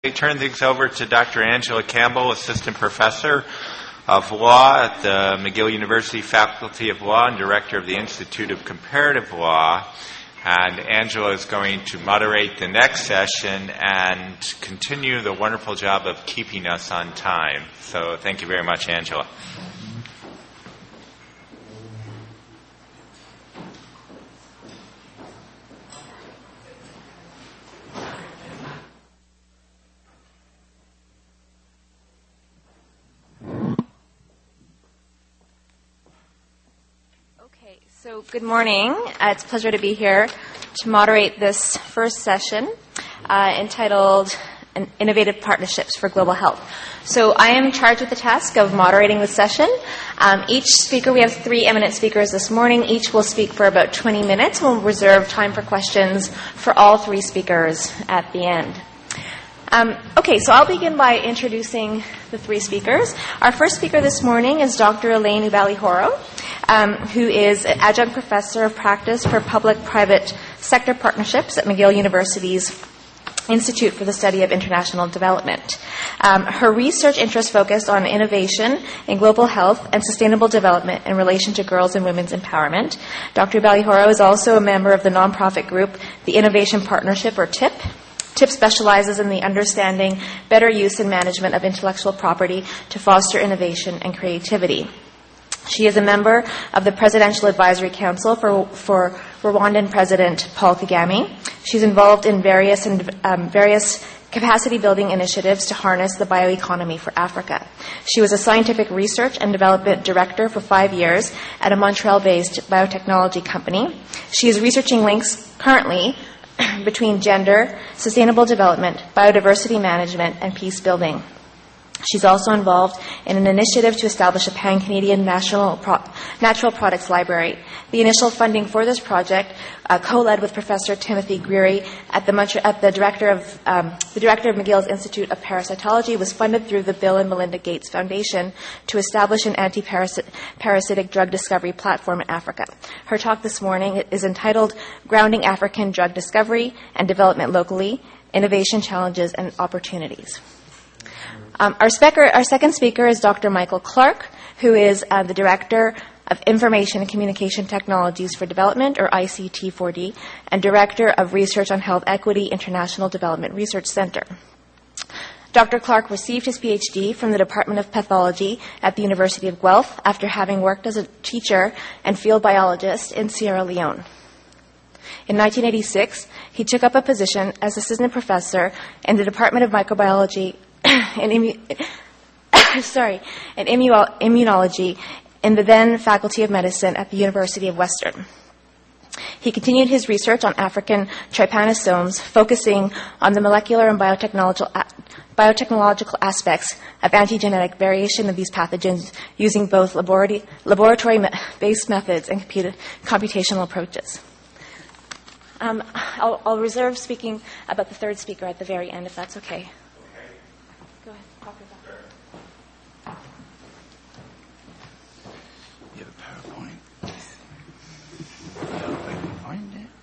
I turn things over to Dr. Angela Campbell, Assistant Professor of Law at the McGill University Faculty of Law and Director of the Institute of Comparative Law. And Angela is going to moderate the next session and continue the wonderful job of keeping us on time. So thank you very much, Angela. So good morning. It's a pleasure to be here to moderate this first session entitled Innovative Partnerships for Global Health. So I am charged with the task of moderating the session. Each speaker, we have 3 eminent speakers this morning. Each will speak for about 20 minutes. We'll reserve time for questions for all 3 speakers at the end. So I'll begin by introducing the 3 speakers. Our first speaker this morning is Dr. Elaine Ubali-Horo, who is an adjunct professor of practice for public-private sector partnerships at McGill University's Institute for the Study of International Development. Her research interests focus on innovation in global health and sustainable development in relation to girls and women's empowerment. Dr. Ubali-Horo is also a member of the nonprofit group, the Innovation Partnership, or TIP. TIP specializes in the understanding, better use, and management of intellectual property to foster innovation and creativity. She is a member of the Presidential Advisory Council for Rwandan President Paul Kagame. She's involved in various capacity-building initiatives to harness the bioeconomy for Africa. She was a scientific research and development director for 5 years at a Montreal-based biotechnology company. She is researching links currently between gender, sustainable development, biodiversity management, and peace building. She's also involved in an initiative to establish a pan-Canadian natural products library. The initial funding for this project, co-led with Professor Timothy Greery at the director of McGill's Institute of Parasitology, was funded through the Bill and Melinda Gates Foundation to establish an anti-parasitic drug discovery platform in Africa. Her talk this morning is entitled "Grounding African Drug Discovery and Development Locally: Innovation Challenges and Opportunities." Our second speaker is Dr. Michael Clark, who is the Director of Information and Communication Technologies for Development, or ICT4D, and Director of Research on Health Equity International Development Research Center. Dr. Clark received his PhD from the Department of Pathology at the University of Guelph after having worked as a teacher and field biologist in Sierra Leone. In 1986, he took up a position as assistant professor in the Department of Microbiology and immunology in the then Faculty of Medicine at the University of Western. He continued his research on African trypanosomes, focusing on the molecular and biotechnological aspects of antigenetic variation of these pathogens using both laboratory-based methods and computational approaches. I'll reserve speaking about the third speaker at the very end, if that's okay. Go ahead, talk about it. You have a PowerPoint? I hope I can find it.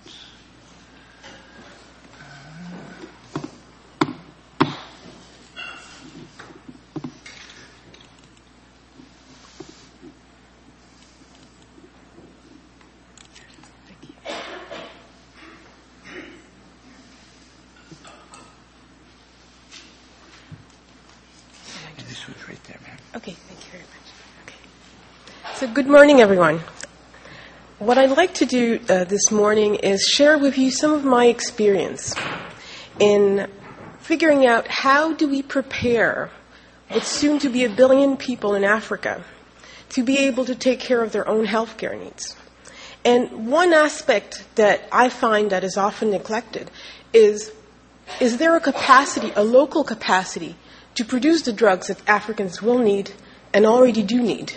Thank you. This was right there, ma'am. Okay, thank you very much. Okay. So good morning, everyone. What I'd like to do this morning is share with you some of my experience in figuring out how do we prepare what's soon to be 1 billion people in Africa to be able to take care of their own healthcare needs. And one aspect that I find that is often neglected is there a capacity, a local capacity, to produce the drugs that Africans will need and already do need.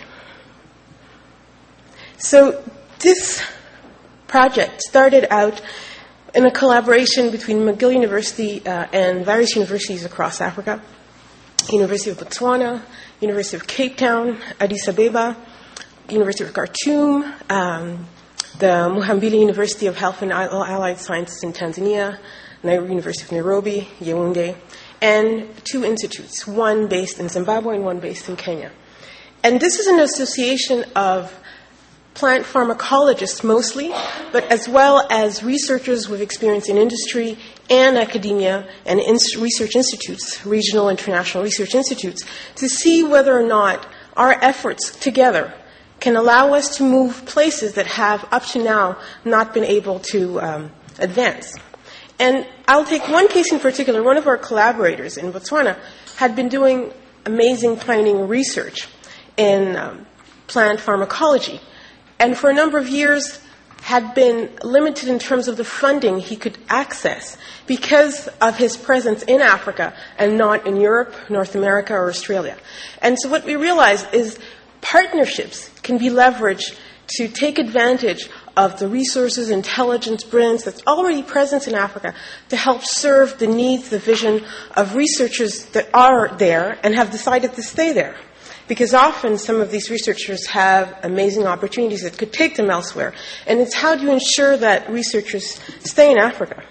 So this project started out in a collaboration between McGill University and various universities across Africa, University of Botswana, University of Cape Town, Addis Ababa, University of Khartoum, the Muhimbili University of Health and Allied Sciences in Tanzania, University of Nairobi, Yaoundé, and 2 institutes, one based in Zimbabwe and one based in Kenya. And this is an association of plant pharmacologists mostly, but as well as researchers with experience in industry and academia and research institutes, regional international research institutes, to see whether or not our efforts together can allow us to move places that have up to now not been able to advance. And I'll take one case in particular. One of our collaborators in Botswana had been doing amazing pioneering research in plant pharmacology, and for a number of years had been limited in terms of the funding he could access because of his presence in Africa and not in Europe, North America, or Australia. And so what we realized is partnerships can be leveraged to take advantage of the resources, intelligence, brilliance that's already present in Africa to help serve the needs, the vision of researchers that are there and have decided to stay there. Because often some of these researchers have amazing opportunities that could take them elsewhere. And it's how do you ensure that researchers stay in Africa?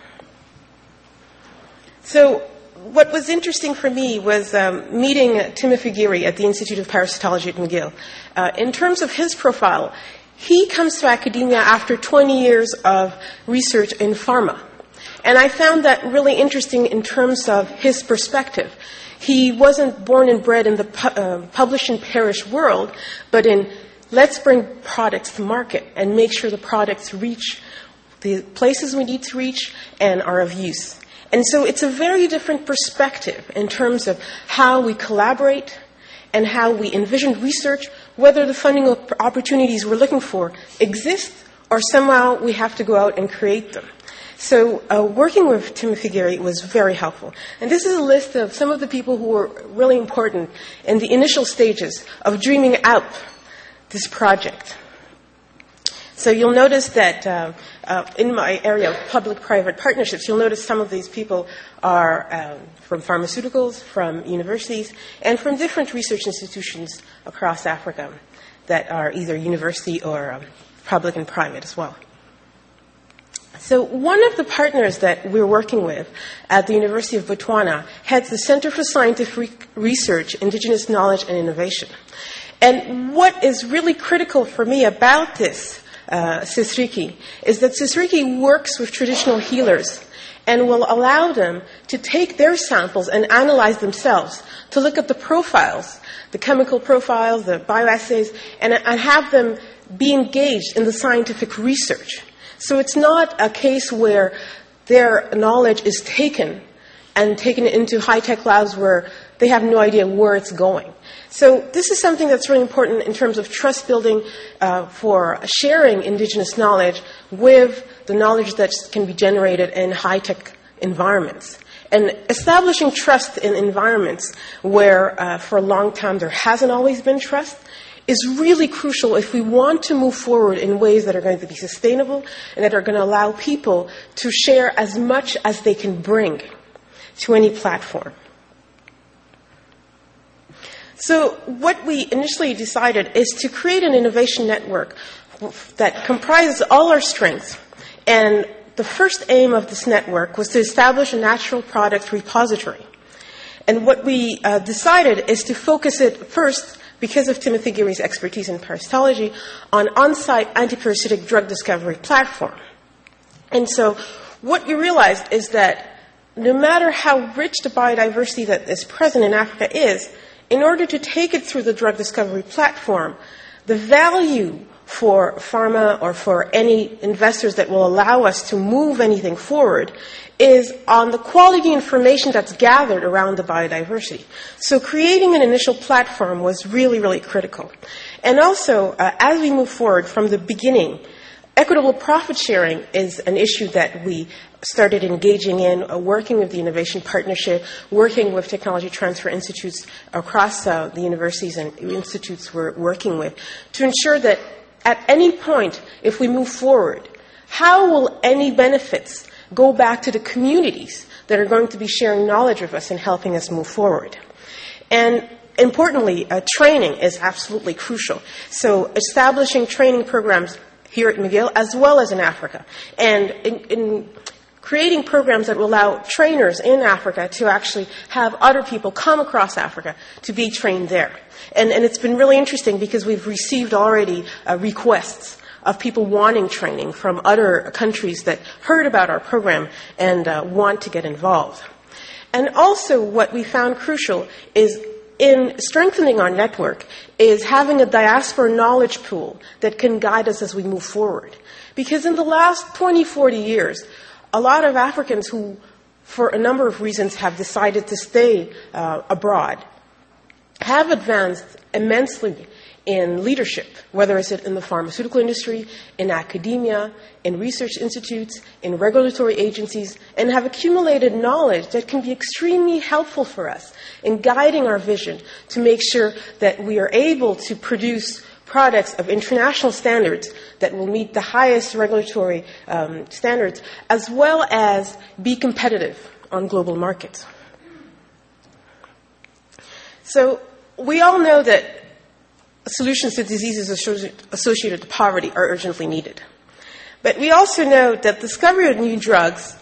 So what was interesting for me was meeting Timothy Geary at the Institute of Parasitology at McGill. In terms of his profile, he comes to academia after 20 years of research in pharma. And I found that really interesting in terms of his perspective. He wasn't born and bred in the publish and perish world, but in let's bring products to market and make sure the products reach the places we need to reach and are of use. And so it's a very different perspective in terms of how we collaborate and how we envision research, whether the funding opportunities we're looking for exist or somehow we have to go out and create them. So working with Timothy Geary was very helpful. And this is a list of some of the people who were really important in the initial stages of dreaming out this project. So you'll notice that in my area of public-private partnerships, you'll notice some of these people are from pharmaceuticals, from universities, and from different research institutions across Africa that are either university or public and private as well. So one of the partners that we're working with at the University of Botswana heads the Center for Scientific Research, Indigenous Knowledge and Innovation. And what is really critical for me about this CISRIKI is that CISRIKI works with traditional healers and will allow them to take their samples and analyze themselves to look at the profiles, the chemical profiles, the bioassays, and have them be engaged in the scientific research. So it's not a case where their knowledge is taken into high-tech labs where they have no idea where it's going. So this is something that's really important in terms of trust building for sharing indigenous knowledge with the knowledge that can be generated in high-tech environments. And establishing trust in environments where for a long time there hasn't always been trust is really crucial if we want to move forward in ways that are going to be sustainable and that are going to allow people to share as much as they can bring to any platform. So what we initially decided is to create an innovation network that comprises all our strengths. And the first aim of this network was to establish a natural product repository. And what we decided is to focus it first, because of Timothy Geary's expertise in parasitology, on on-site antiparasitic drug discovery platform. And so what we realized is that no matter how rich the biodiversity that is present in Africa is, in order to take it through the drug discovery platform, the value for pharma or for any investors that will allow us to move anything forward is on the quality information that's gathered around the biodiversity. So creating an initial platform was really, really critical. And also, as we move forward from the beginning, equitable profit sharing is an issue that we started engaging in, working with the Innovation Partnership, working with technology transfer institutes across the universities and institutes we're working with, to ensure that at any point, if we move forward, how will any benefits go back to the communities that are going to be sharing knowledge with us and helping us move forward? And importantly, training is absolutely crucial. So establishing training programs here at McGill as well as in Africa. And in creating programs that will allow trainers in Africa to actually have other people come across Africa to be trained there. And it's been really interesting because we've received already requests of people wanting training from other countries that heard about our program and want to get involved. And also what we found crucial is in strengthening our network is having a diaspora knowledge pool that can guide us as we move forward. Because in the last 20, 40 years, a lot of Africans who, for a number of reasons, have decided to stay abroad have advanced immensely in leadership, whether it's in the pharmaceutical industry, in academia, in research institutes, in regulatory agencies, and have accumulated knowledge that can be extremely helpful for us in guiding our vision to make sure that we are able to produce products of international standards that will meet the highest regulatory standards, as well as be competitive on global markets. So we all know that solutions to diseases associated with poverty are urgently needed. But we also know that discovery of new drugs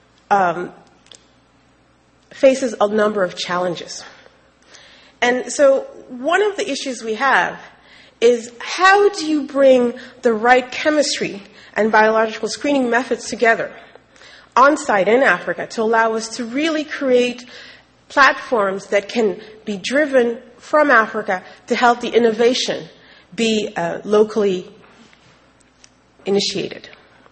faces a number of challenges. And so one of the issues we have is how do you bring the right chemistry and biological screening methods together on-site in Africa to allow us to really create platforms that can be driven from Africa to help the innovation be locally initiated.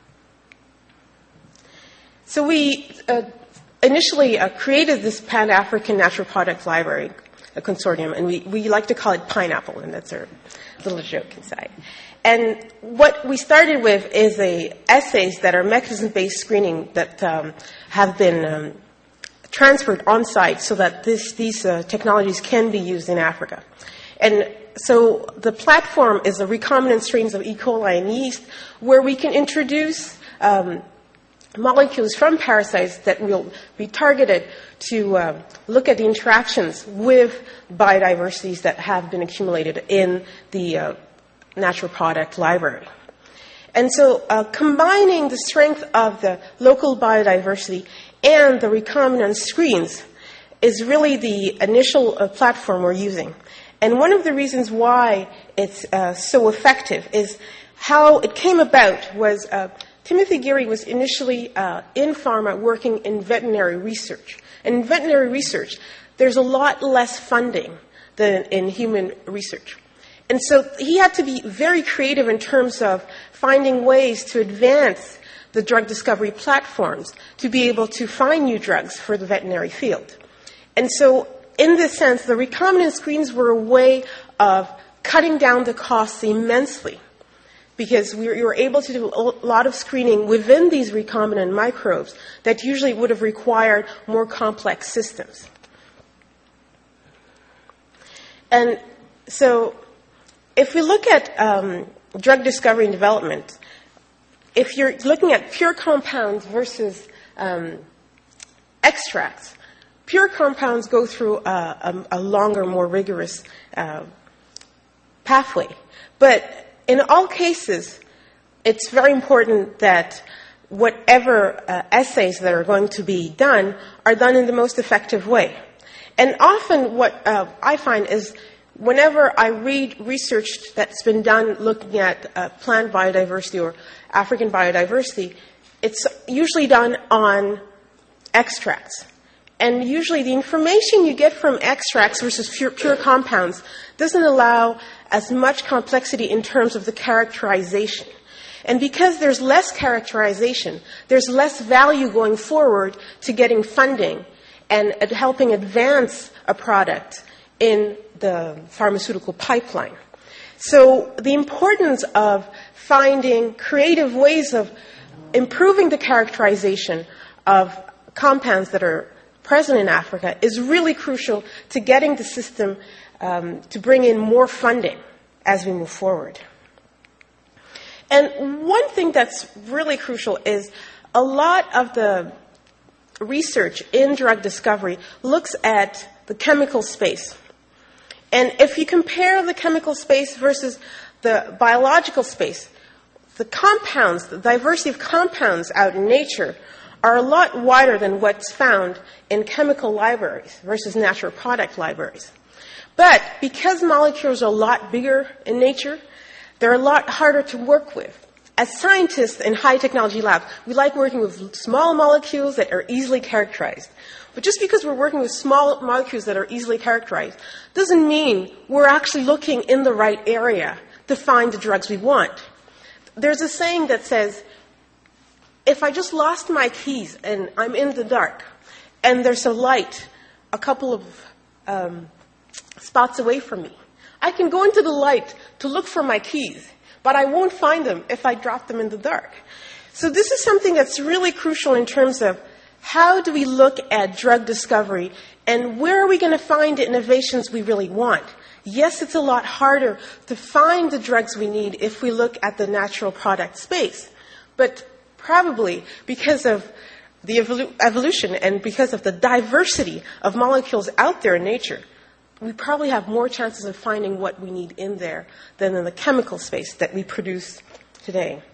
So we initially created this Pan-African Natural Product Library, a consortium, and we like to call it Pineapple, and that's our little joke inside. And what we started with is essays that are mechanism-based screening that have been transferred on-site so that these technologies can be used in Africa. And so the platform is the recombinant strains of E. coli and yeast, where we can introduce molecules from parasites that will be targeted to look at the interactions with biodiversities that have been accumulated in the natural product library. And so combining the strength of the local biodiversity and the recombinant screens is really the initial platform we're using. And one of the reasons why it's so effective is how it came about was Timothy Geary was initially in pharma working in veterinary research. And in veterinary research, there's a lot less funding than in human research. And so he had to be very creative in terms of finding ways to advance the drug discovery platforms to be able to find new drugs for the veterinary field. And so in this sense, the recombinant screens were a way of cutting down the costs immensely, because we were able to do a lot of screening within these recombinant microbes that usually would have required more complex systems. And so if we look at drug discovery and development, if you're looking at pure compounds versus extracts, pure compounds go through a longer, more rigorous pathway. But in all cases, it's very important that whatever assays that are going to be done are done in the most effective way. And often what I find is whenever I read research that's been done looking at plant biodiversity or African biodiversity, it's usually done on extracts. And usually the information you get from extracts versus pure compounds doesn't allow as much complexity in terms of the characterization. And because there's less characterization, there's less value going forward to getting funding and helping advance a product in the pharmaceutical pipeline. So the importance of finding creative ways of improving the characterization of compounds that are present in Africa is really crucial to getting the system to bring in more funding as we move forward. And one thing that's really crucial is a lot of the research in drug discovery looks at the chemical space. And if you compare the chemical space versus the biological space, the compounds, the diversity of compounds out in nature are a lot wider than what's found in chemical libraries versus natural product libraries. But because molecules are a lot bigger in nature, they're a lot harder to work with. As scientists in high technology labs, we like working with small molecules that are easily characterized. But just because we're working with small molecules that are easily characterized doesn't mean we're actually looking in the right area to find the drugs we want. There's a saying that says, if I just lost my keys and I'm in the dark and there's a light a couple of spots away from me, I can go into the light to look for my keys, but I won't find them if I drop them in the dark. So this is something that's really crucial in terms of how do we look at drug discovery and where are we going to find the innovations we really want? Yes, it's a lot harder to find the drugs we need if we look at the natural product space, but probably because of the evolution and because of the diversity of molecules out there in nature, we probably have more chances of finding what we need in there than in the chemical space that we produce today.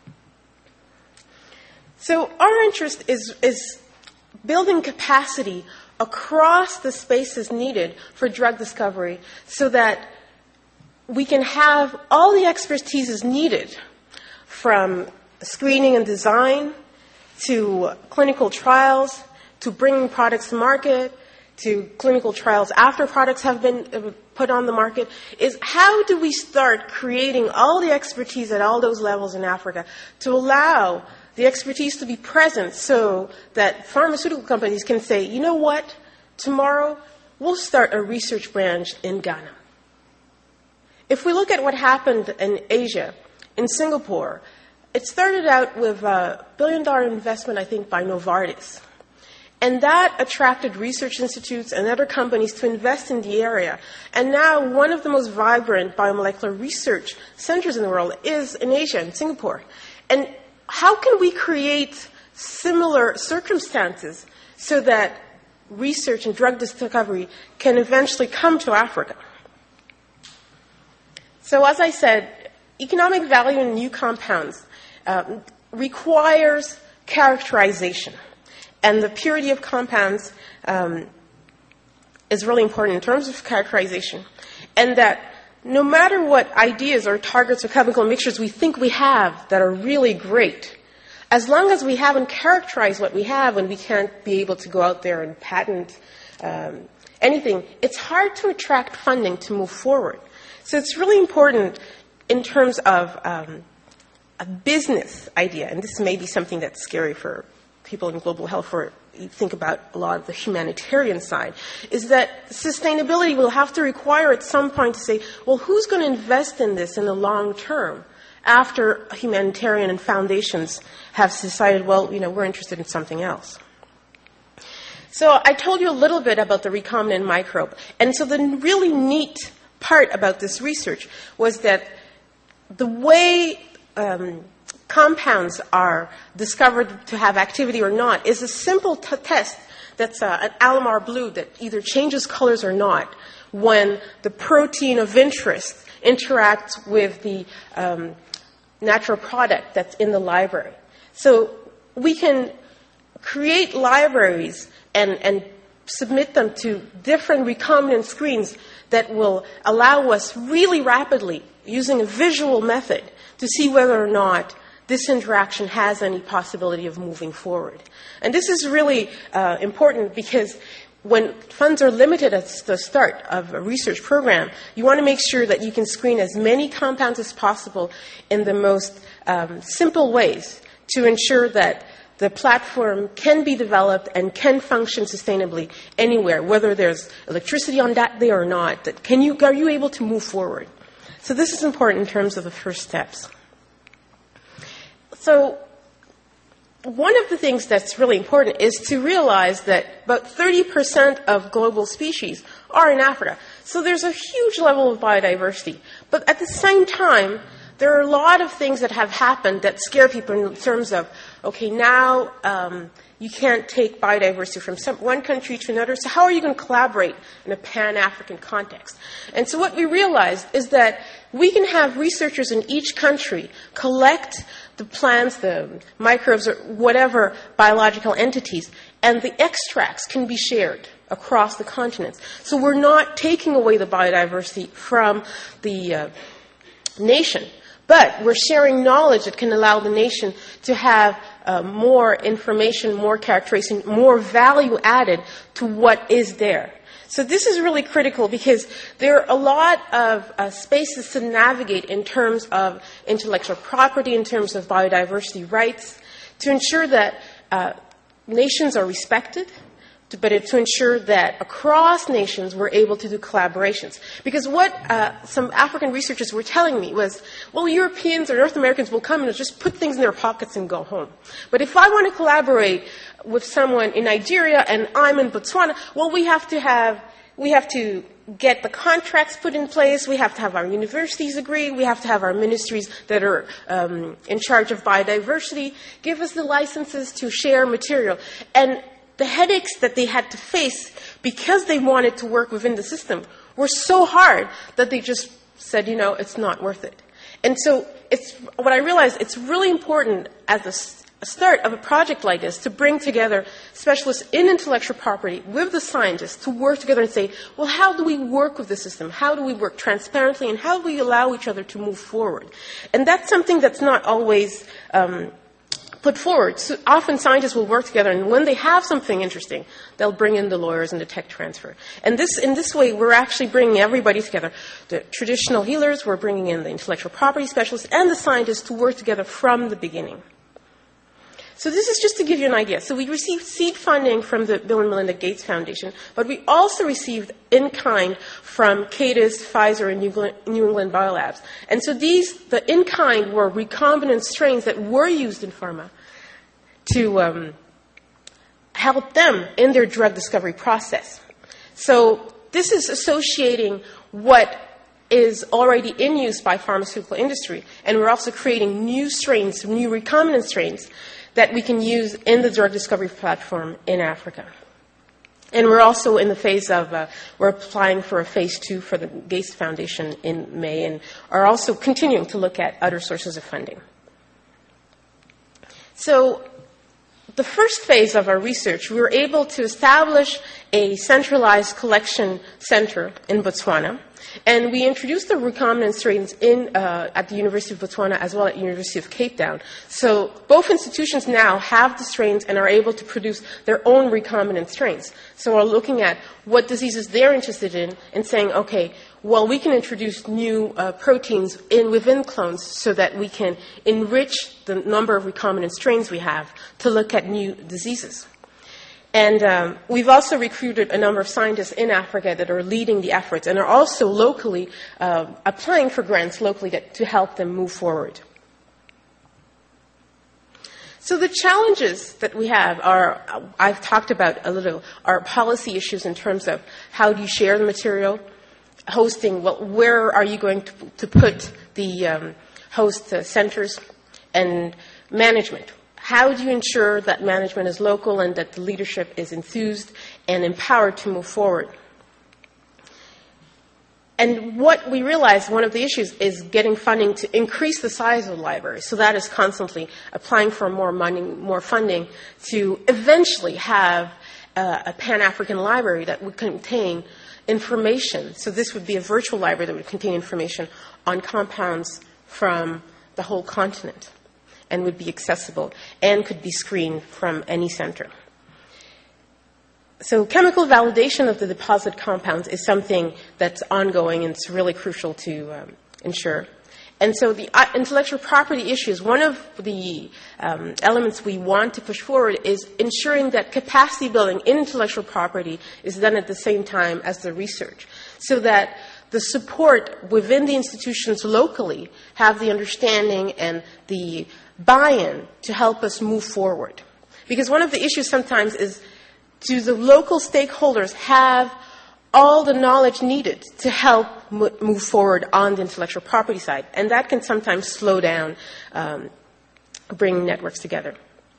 So our interest is building capacity across the spaces needed for drug discovery so that we can have all the expertise needed from screening and design to clinical trials to bringing products to market to clinical trials after products have been put on the market, is how do we start creating all the expertise at all those levels in Africa to allow the expertise to be present so that pharmaceutical companies can say, you know what, tomorrow we'll start a research branch in Ghana. If we look at what happened in Asia, in Singapore, it started out with a billion-dollar investment, I think, by Novartis. And that attracted research institutes and other companies to invest in the area. And now one of the most vibrant biomolecular research centers in the world is in Asia, in Singapore. And how can we create similar circumstances so that research and drug discovery can eventually come to Africa? So as I said, economic value in new compounds requires characterization. And the purity of compounds is really important in terms of characterization. And that no matter what ideas or targets or chemical mixtures we think we have that are really great, as long as we haven't characterized what we have and we can't be able to go out there and patent anything, it's hard to attract funding to move forward. So it's really important in terms of a business idea, and this may be something that's scary for people in global health, or you think about a lot of the humanitarian side, is that sustainability will have to require at some point to say, well, who's going to invest in this in the long term after humanitarian and foundations have decided, well, we're interested in something else. So I told you a little bit about the recombinant microbe. And so the really neat part about this research was that the way compounds are discovered to have activity or not is a simple test that's an Alamar blue that either changes colors or not when the protein of interest interacts with the natural product that's in the library. So we can create libraries and submit them to different recombinant screens that will allow us really rapidly, using a visual method, to see whether or not this interaction has any possibility of moving forward. And this is really important because when funds are limited at the start of a research program, you want to make sure that you can screen as many compounds as possible in the most simple ways to ensure that the platform can be developed and can function sustainably anywhere, whether there's electricity on that day or not. Are you able to move forward? So this is important in terms of the first steps. So one of the things that's really important is to realize that about 30% of global species are in Africa. So there's a huge level of biodiversity. But at the same time, there are a lot of things that have happened that scare people in terms of, okay, now you can't take biodiversity from one country to another, so how are you going to collaborate in a Pan-African context? And so what we realized is that we can have researchers in each country collect the plants, the microbes, or whatever biological entities, and the extracts can be shared across the continents. So we're not taking away the biodiversity from the nation, but we're sharing knowledge that can allow the nation to have more information, more characterization, more value added to what is there. So this is really critical because there are a lot of spaces to navigate in terms of intellectual property, in terms of biodiversity rights, to ensure that nations are respected, but to ensure that across nations we're able to do collaborations. Because what some African researchers were telling me was, well, Europeans or North Americans will come and just put things in their pockets and go home. But if I want to collaborate with someone in Nigeria and I'm in Botswana, well, we have to get the contracts put in place, we have to have our universities agree, we have to have our ministries that are in charge of biodiversity give us the licenses to share material. And the headaches that they had to face because they wanted to work within the system were so hard that they just said, it's not worth it. And so what I realized, it's really important as a start of a project like this to bring together specialists in intellectual property with the scientists to work together and say, well, how do we work with the system? How do we work transparently? And how do we allow each other to move forward? And that's something that's not always put forward. So often scientists will work together, and when they have something interesting, they'll bring in the lawyers and the tech transfer. And in this way, we're actually bringing everybody together. The traditional healers, we're bringing in the intellectual property specialists and the scientists to work together from the beginning. So this is just to give you an idea. So we received seed funding from the Bill and Melinda Gates Foundation, but we also received in-kind from Cadis, Pfizer, and New England Biolabs. And so the in-kind were recombinant strains that were used in pharma to help them in their drug discovery process. So this is associating what is already in use by pharmaceutical industry, and we're also creating new strains, new recombinant strains, that we can use in the drug discovery platform in Africa. And we're also in the phase of, we're applying for a phase 2 for the Gates Foundation in May, and are also continuing to look at other sources of funding. So the first phase of our research, we were able to establish a centralized collection center in Botswana. And we introduced the recombinant strains at the University of Botswana as well as at the University of Cape Town. So both institutions now have the strains and are able to produce their own recombinant strains. So we're looking at what diseases they're interested in and saying, okay, well, we can introduce new proteins within clones so that we can enrich the number of recombinant strains we have to look at new diseases. And we've also recruited a number of scientists in Africa that are leading the efforts and are also locally applying for grants locally to help them move forward. So the challenges that we have are, I've talked about a little, are policy issues in terms of how do you share the material, hosting, well, where are you going to put the host centers, and management. How do you ensure that management is local and that the leadership is enthused and empowered to move forward? And what we realized, one of the issues is getting funding to increase the size of the library. So that is constantly applying for more money, more funding to eventually have a Pan-African library that would contain information. So this would be a virtual library that would contain information on compounds from the whole continent, and would be accessible and could be screened from any center. So chemical validation of the deposit compounds is something that's ongoing, and it's really crucial to ensure. And so the intellectual property issues, one of the elements we want to push forward is ensuring that capacity building in intellectual property is done at the same time as the research, so that the support within the institutions locally have the understanding and the buy-in to help us move forward. Because one of the issues sometimes is, do the local stakeholders have all the knowledge needed to help move forward on the intellectual property side. And that can sometimes slow down bringing networks together.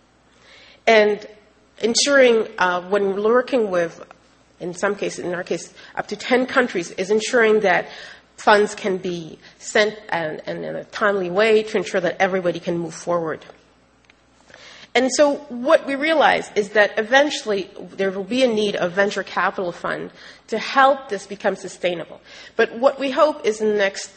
And ensuring, when we're working with, in some cases, in our case, up to 10 countries, is ensuring that funds can be sent and in a timely way to ensure that everybody can move forward. And so what we realize is that eventually there will be a need of venture capital fund to help this become sustainable. But what we hope is in the next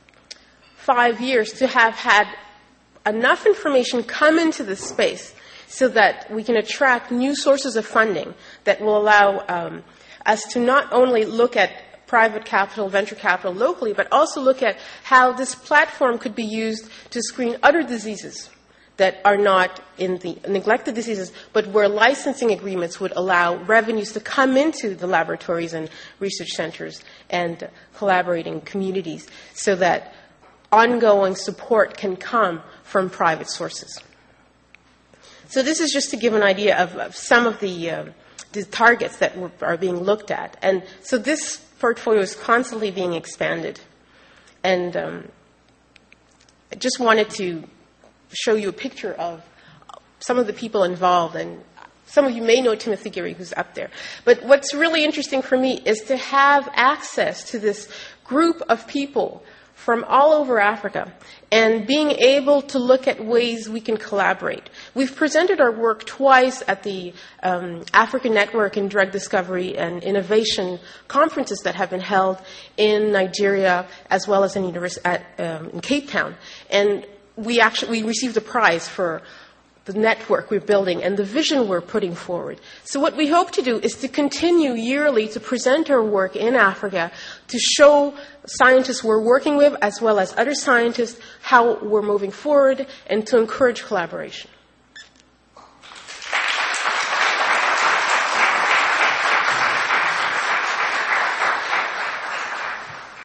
5 years to have had enough information come into this space so that we can attract new sources of funding that will allow us to not only look at private capital, venture capital locally, but also look at how this platform could be used to screen other diseases that are not in the neglected diseases, but where licensing agreements would allow revenues to come into the laboratories and research centers and collaborating communities so that ongoing support can come from private sources. So this is just to give an idea of some of the targets that are being looked at. And so this portfolio is constantly being expanded. And I just wanted to show you a picture of some of the people involved. And some of you may know Timothy Geary, who's up there. But what's really interesting for me is to have access to this group of people from all over Africa and being able to look at ways we can collaborate. We've presented our work twice at the African Network in Drug Discovery and Innovation conferences that have been held in Nigeria as well as in Cape Town. And we received a prize for the network we're building and the vision we're putting forward. So what we hope to do is to continue yearly to present our work in Africa to show scientists we're working with as well as other scientists how we're moving forward and to encourage collaboration.